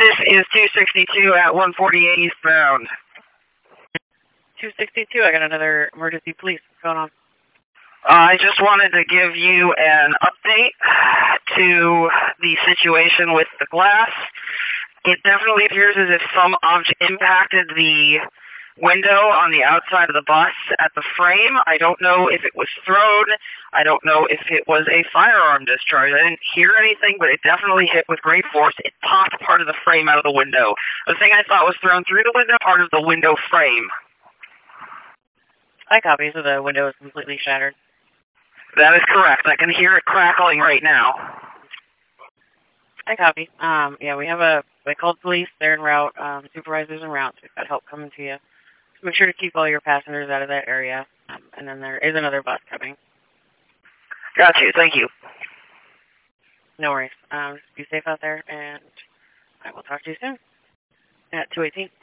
This is 262 at 148 eastbound. 262, I got another emergency police. What's going on? I just wanted to give you an update to the situation with the glass. It definitely appears as if some object impacted the window on the outside of the bus at the frame. I don't know if it was thrown. I don't know if it was a firearm discharge. I didn't hear anything, but it definitely hit with great force. It popped part of the frame out of the window. The thing I thought was thrown through the window, part of the window frame. I copy, so the window is completely shattered. That is correct. I can hear it crackling right now. I copy. Yeah, we called police. They're en route. Supervisor's en route. We've got help coming to you. So make sure to keep all your passengers out of that area. And then there is another bus coming. Got you. Thank you. No worries. Just be safe out there, and I will talk to you soon at 218.